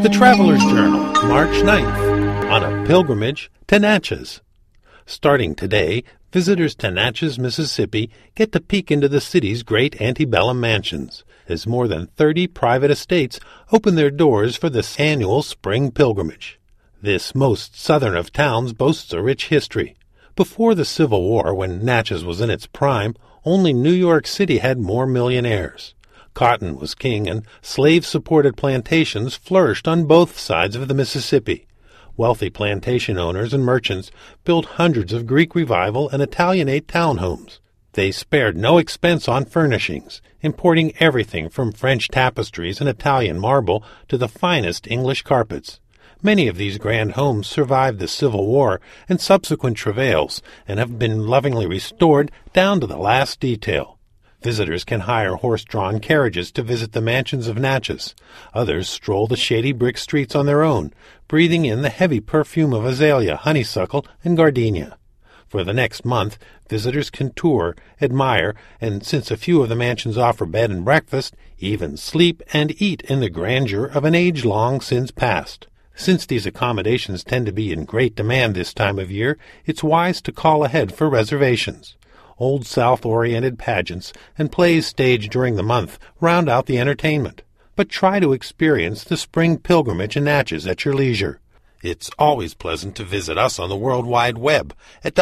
The Traveler's Journal, March 9th, on a pilgrimage to Natchez. Starting today, visitors to Natchez, Mississippi get to peek into the city's great antebellum mansions, as more than 30 private estates open their doors for this annual spring pilgrimage. This most southern of towns boasts a rich history. Before the Civil War, when Natchez was in its prime, only New York City had more millionaires. Cotton was king, and slave-supported plantations flourished on both sides of the Mississippi. Wealthy plantation owners and merchants built hundreds of Greek Revival and Italianate townhomes. They spared no expense on furnishings, importing everything from French tapestries and Italian marble to the finest English carpets. Many of these grand homes survived the Civil War and subsequent travails and have been lovingly restored down to the last detail. Visitors can hire horse-drawn carriages to visit the mansions of Natchez. Others stroll the shady brick streets on their own, breathing in the heavy perfume of azalea, honeysuckle, and gardenia. For the next month, visitors can tour, admire, and since a few of the mansions offer bed and breakfast, even sleep and eat in the grandeur of an age long since past. Since these accommodations tend to be in great demand this time of year, it's wise to call ahead for reservations. Old South-oriented pageants and plays staged during the month round out the entertainment. But try to experience the spring pilgrimage in Natchez at your leisure. It's always pleasant to visit us on the World Wide Web at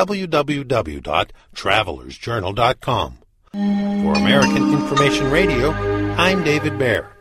www.travelersjournal.com. For American Information Radio, I'm David Baer.